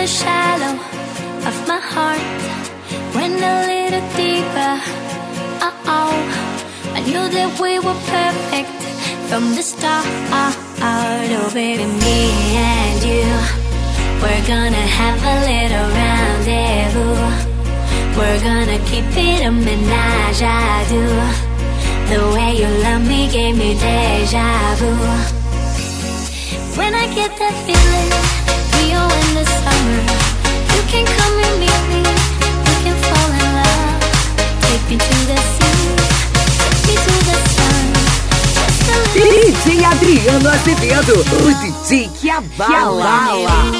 shallow of my heart went a little deeper. Oh, I knew that we were perfect from the start. Oh baby, me and you, we're gonna have a little rendezvous. We're gonna keep it a menage à deux. The way you love me gave me deja vu. When I get that feeling, Rio in the summer, you can come and meet me. We can fall in love. Take me to the sea, take me to the sun. DJ Adriano Azevedo, o DJ que abala.